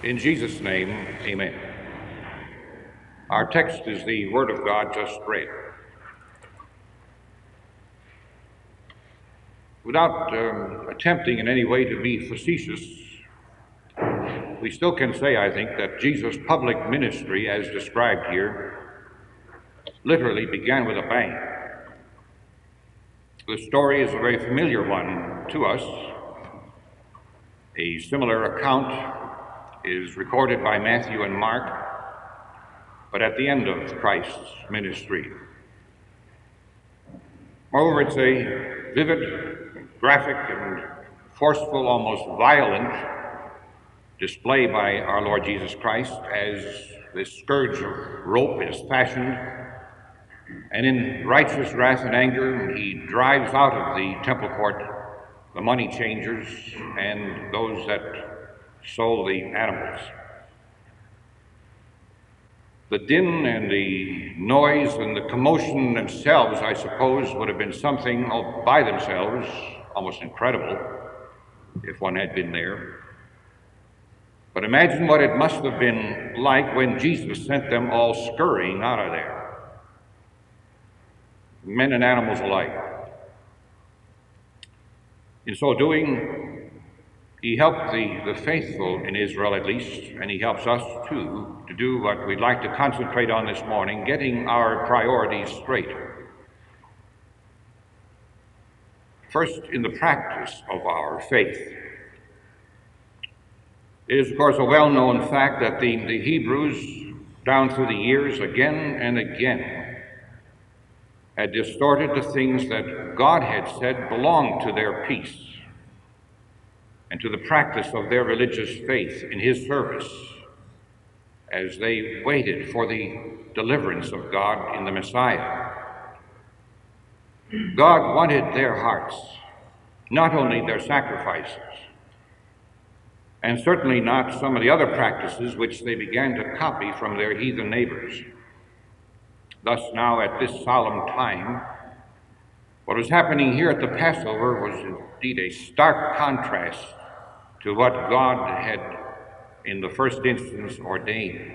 In Jesus' name, amen. Our text is the Word of God just read. Without attempting in any way to be facetious, we still can say, I think, that Jesus' public ministry, as described here, literally began with a bang. The story is a very familiar one to us. A similar account is recorded by Matthew and Mark, but at the end of Christ's ministry. Moreover, it's a vivid, graphic, and forceful, almost violent display by our Lord Jesus Christ as this scourge of rope is fashioned, and in righteous wrath and anger he drives out of the temple court the money changers and those that sold the animals. The din and the noise and the commotion themselves, I suppose, would have been something all by themselves, almost incredible, if one had been there. But imagine what it must have been like when Jesus sent them all scurrying out of there, men and animals alike. In so doing, he helped the faithful in Israel at least, and he helps us too to do what we'd like to concentrate on this morning, getting our priorities straight. First, in the practice of our faith. It is, of course, a well-known fact that the Hebrews, down through the years, again and again, had distorted the things that God had said belonged to their peace and to the practice of their religious faith in his service as they waited for the deliverance of God in the Messiah. God wanted their hearts, not only their sacrifices, and certainly not some of the other practices which they began to copy from their heathen neighbors. Thus now at this solemn time, what was happening here at the Passover was indeed a stark contrast to what God had in the first instance ordained.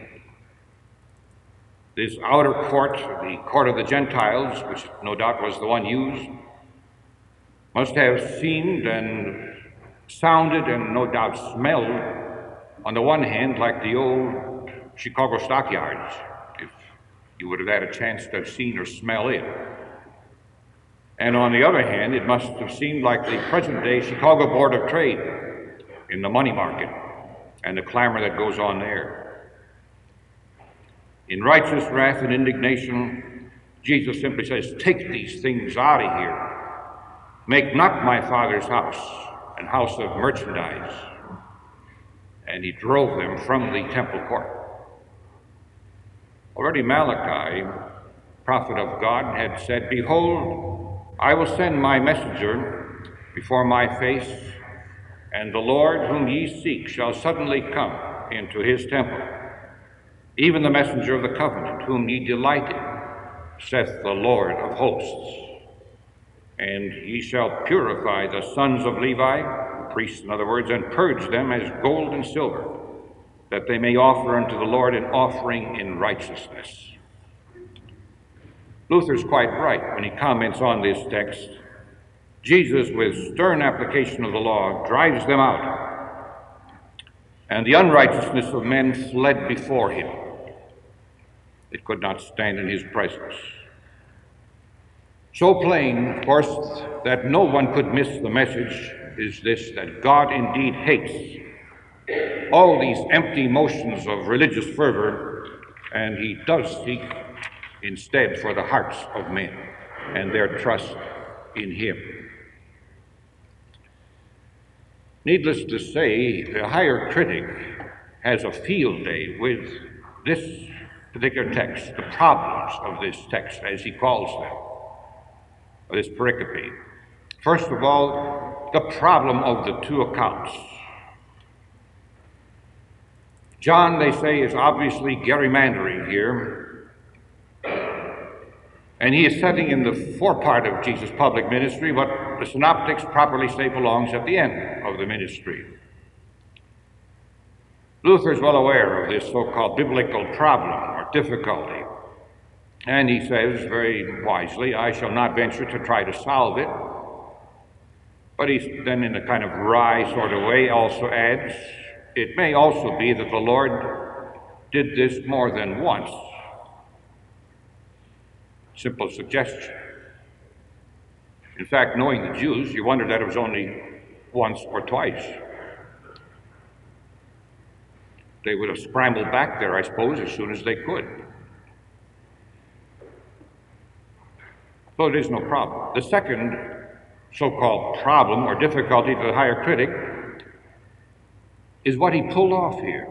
This outer court, the court of the Gentiles, which no doubt was the one used, must have seemed and sounded and no doubt smelled, on the one hand, like the old Chicago stockyards, if you would have had a chance to have seen or smell it. And on the other hand, it must have seemed like the present-day Chicago Board of Trade in the money market and the clamor that goes on there. In righteous wrath and indignation, Jesus simply says, "Take these things out of here. Make not my Father's house an house of merchandise." And he drove them from the temple court. Already Malachi, prophet of God, had said, "Behold, I will send my messenger before my face, and the Lord whom ye seek shall suddenly come into his temple, even the messenger of the covenant whom ye delighted, saith the Lord of hosts. And ye shall purify the sons of Levi," priests in other words, "and purge them as gold and silver, that they may offer unto the Lord an offering in righteousness." Luther's quite right when he comments on this text. Jesus, with stern application of the law, drives them out, and the unrighteousness of men fled before him. It could not stand in his presence. So plain, of course, that no one could miss the message is this, that God indeed hates all these empty motions of religious fervor, and he does seek instead for the hearts of men and their trust in him. Needless to say, the higher critic has a field day with this particular text, the problems of this text, as he calls them, this pericope. First of all, the problem of the two accounts. John, they say, is obviously gerrymandering here, and he is setting in the forepart of Jesus' public ministry what the synoptics properly say belongs at the end of the ministry. Luther is well aware of this so-called biblical problem or difficulty, and he says very wisely, I shall not venture to try to solve it, but he then in a kind of wry sort of way also adds, it may also be that the Lord did this more than once. Simple suggestion. In fact, knowing the Jews, you wonder that it was only once or twice. They would have scrambled back there, I suppose, as soon as they could. So it is no problem. The second so-called problem or difficulty to the higher critic is what he pulled off here.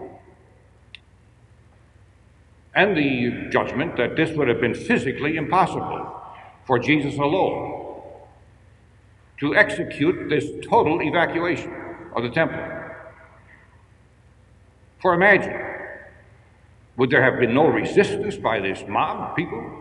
And the judgment that this would have been physically impossible for Jesus alone to execute this total evacuation of the temple. For imagine, would there have been no resistance by this mob of people?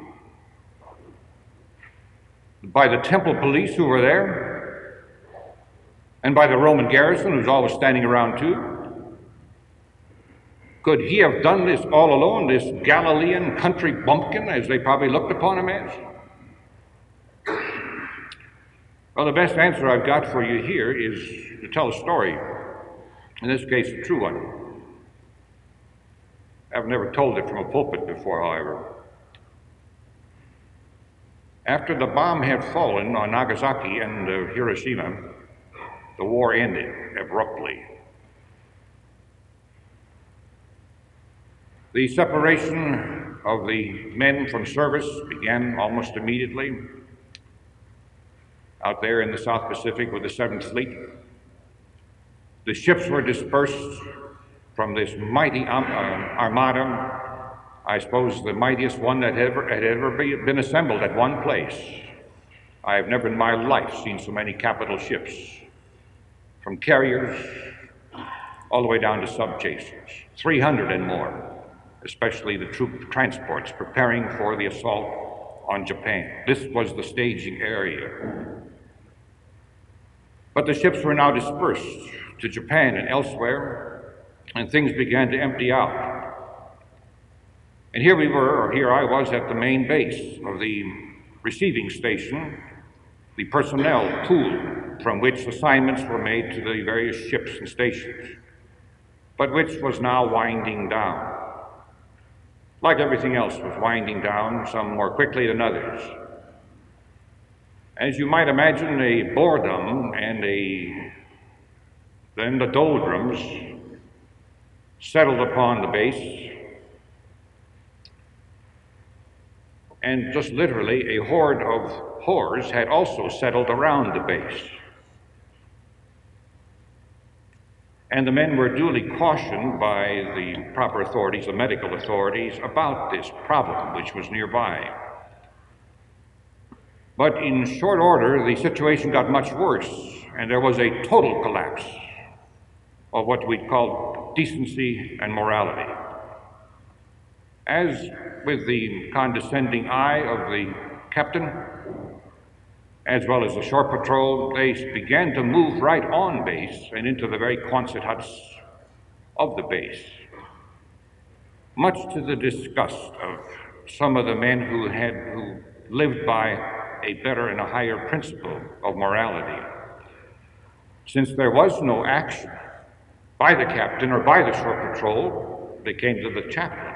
By the temple police who were there? And by the Roman garrison who's always standing around too? Could he have done this all alone, this Galilean country bumpkin, as they probably looked upon him as? Well, the best answer I've got for you here is to tell a story, in this case a true one. I've never told it from a pulpit before, however. After the bomb had fallen on Nagasaki and Hiroshima, the war ended abruptly. The separation of the men from service began almost immediately out there in the South Pacific with the 7th Fleet. The ships were dispersed from this mighty armada, I suppose the mightiest one that had ever been assembled at one place. I have never in my life seen so many capital ships, from carriers all the way down to sub-chasers, 300 and more, especially the troop transports preparing for the assault on Japan. This was the staging area. But the ships were now dispersed to Japan and elsewhere, and things began to empty out. And here we were, or here I was, at the main base of the receiving station, the personnel pool from which assignments were made to the various ships and stations, but which was now winding down. Like everything else was winding down, some more quickly than others. As you might imagine, a boredom and then the doldrums settled upon the base, and just literally a horde of whores had also settled around the base. And the men were duly cautioned by the proper authorities, the medical authorities, about this problem which was nearby. But in short order, the situation got much worse, and there was a total collapse of what we'd call decency and morality. As with the condescending eye of the captain, as well as the shore patrol, they began to move right on base and into the very Quonset huts of the base, much to the disgust of some of the men who lived by a better and a higher principle of morality. Since there was no action by the captain or by the shore patrol, they came to the chaplain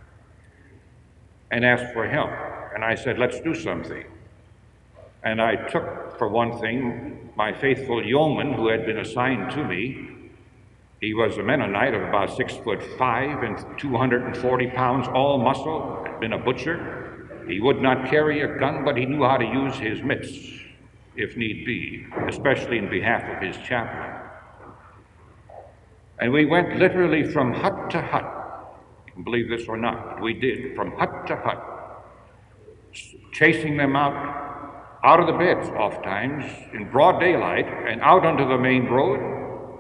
and asked for help. And I said, let's do something. And I took, for one thing, my faithful yeoman who had been assigned to me. He was a Mennonite of about 6'5" and 240 pounds, all muscle, had been a butcher. He would not carry a gun, but he knew how to use his mitts, if need be, especially in behalf of his chaplain. And we went literally from hut to hut. You can believe this or not, but we did, from hut to hut, chasing them out of the beds oftentimes, in broad daylight, and out onto the main road,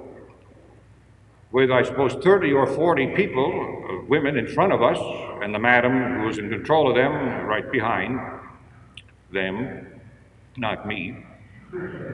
with, I suppose, 30 or 40 people, women in front of us, and the madam who was in control of them right behind them, not me,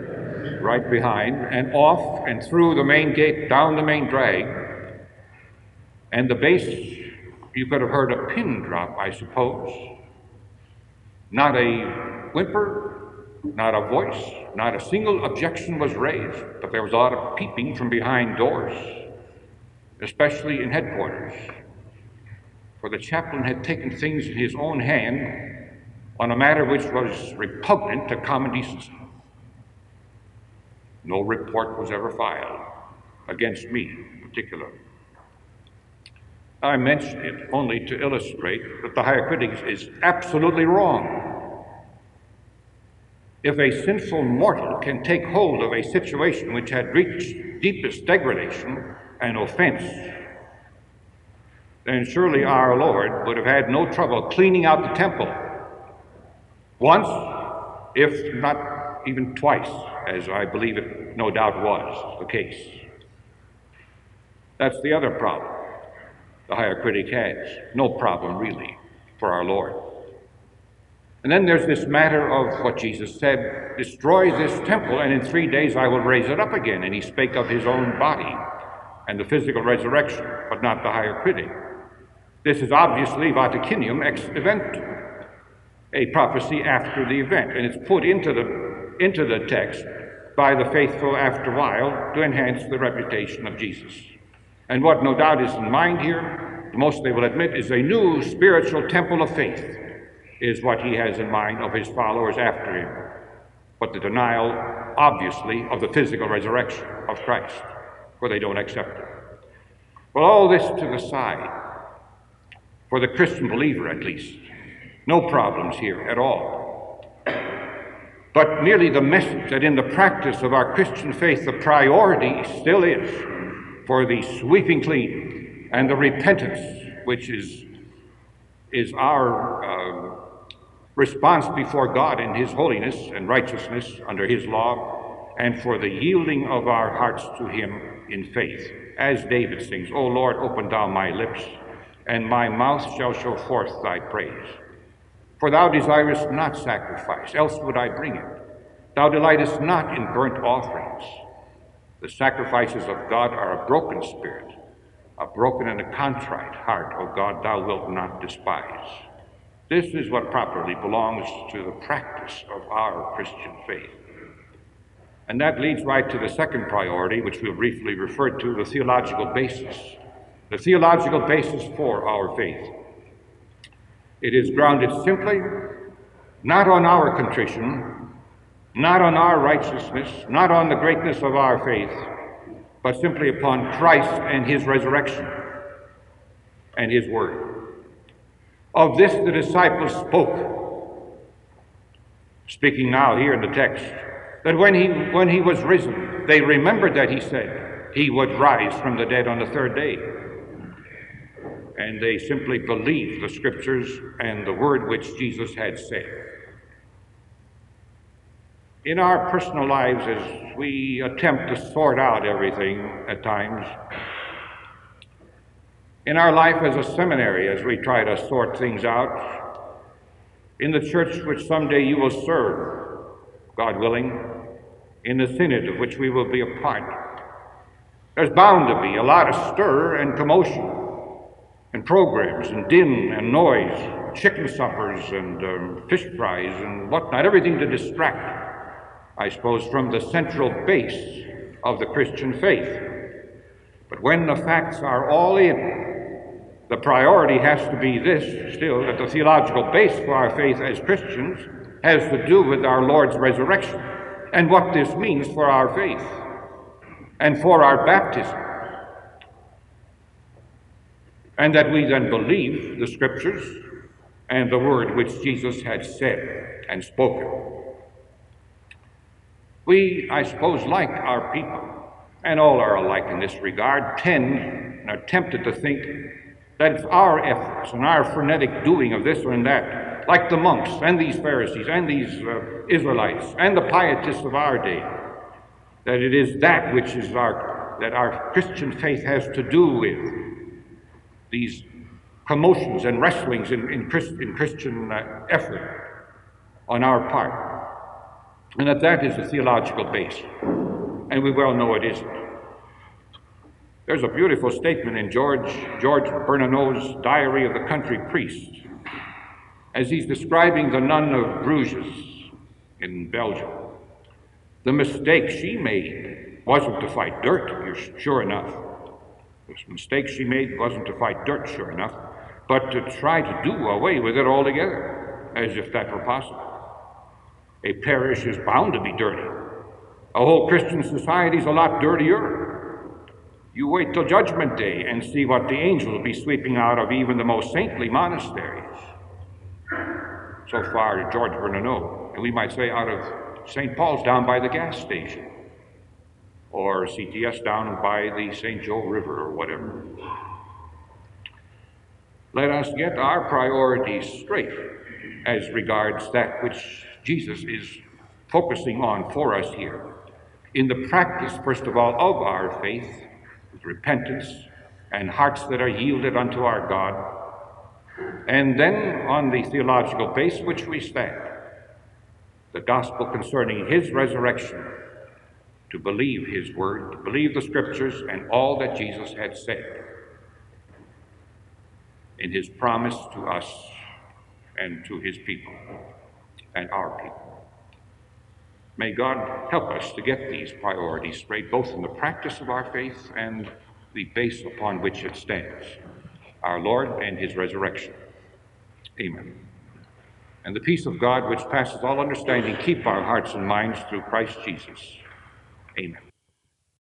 right behind, and off and through the main gate, down the main drag, And the bass, you could have heard a pin drop, I suppose. Not a whimper, not a voice, not a single objection was raised, but there was a lot of peeping from behind doors, especially in headquarters. For the chaplain had taken things in his own hand on a matter which was repugnant to common decency. No report was ever filed against me in particular. I mention it only to illustrate that the higher critic is absolutely wrong. If a sinful mortal can take hold of a situation which had reached deepest degradation and offense, then surely our Lord would have had no trouble cleaning out the temple once, if not even twice, as I believe it no doubt was the case. That's the other problem the higher critic has. No problem, really, for our Lord. And then there's this matter of what Jesus said, destroy this temple, and in 3 days I will raise it up again. And he spake of his own body and the physical resurrection, but not the higher critic. This is obviously Vaticinium ex eventum, a prophecy after the event, and it's put into the text by the faithful after a while to enhance the reputation of Jesus. And what no doubt is in mind here, the most they will admit, is a new spiritual temple of faith, is what he has in mind of his followers after him. But the denial, obviously, of the physical resurrection of Christ, for they don't accept it. Well, all this to the side, for the Christian believer at least, no problems here at all. But merely the message that in the practice of our Christian faith, the priority still is for the sweeping clean and the repentance, which is our response before God in his holiness and righteousness under his law, and for the yielding of our hearts to him in faith. As David sings, O Lord, open thou my lips, and my mouth shall show forth thy praise. For thou desirest not sacrifice, else would I bring it. Thou delightest not in burnt offerings. The sacrifices of God are a broken spirit, a broken and a contrite heart, O God, thou wilt not despise. This is what properly belongs to the practice of our Christian faith. And that leads right to the second priority, which we'll briefly refer to, the theological basis. The theological basis for our faith. It is grounded simply not on our contrition, not on our righteousness, not on the greatness of our faith, but simply upon Christ and his resurrection and his word. Of this the disciples spoke, speaking now here in the text, that when he was risen, they remembered that he said he would rise from the dead on the third day. And they simply believed the scriptures and the word which Jesus had said. In our personal lives, as we attempt to sort out everything at times, in our life as a seminary, as we try to sort things out, in the church which someday you will serve, God willing, in the synod of which we will be a part, there's bound to be a lot of stir and commotion, and programs, and din, and noise, chicken suppers, and fish fries, and whatnot, everything to distract, I suppose, from the central base of the Christian faith. But when the facts are all in, the priority has to be this still, that the theological base for our faith as Christians has to do with our Lord's resurrection, and what this means for our faith, and for our baptism. And that we then believe the scriptures and the word which Jesus had said and spoken. We, I suppose, like our people, and all are alike in this regard, tend and are tempted to think that it's our efforts and our frenetic doing of this and that, like the monks and these Pharisees and these Israelites and the pietists of our day, that it is that which is that our Christian faith has to do with these commotions and wrestlings in Christian effort on our part, and that is the theological base, and we well know it isn't. There's a beautiful statement in George Bernanot's Diary of the Country Priest, as he's describing the nun of Bruges in Belgium. The mistake she made wasn't to fight dirt, sure enough. The mistake she made wasn't to fight dirt, sure enough, but to try to do away with it altogether, as if that were possible. A parish is bound to be dirty. A whole Christian society's a lot dirtier. You wait till Judgment Day and see what the angels will be sweeping out of even the most saintly monasteries. So far, George Bernanot, and we might say out of St. Paul's down by the gas station, or CTS down by the St. Joe River or whatever. Let us get our priorities straight as regards that which Jesus is focusing on for us here. In the practice, first of all, of our faith, with repentance and hearts that are yielded unto our God, and then on the theological base which we stand, the gospel concerning his resurrection, to believe his word, to believe the scriptures and all that Jesus had said in his promise to us and to his people and our people. May God help us to get these priorities straight, both in the practice of our faith and the base upon which it stands, our Lord and his resurrection. Amen. And the peace of God, which passes all understanding, keep our hearts and minds through Christ Jesus. Amen.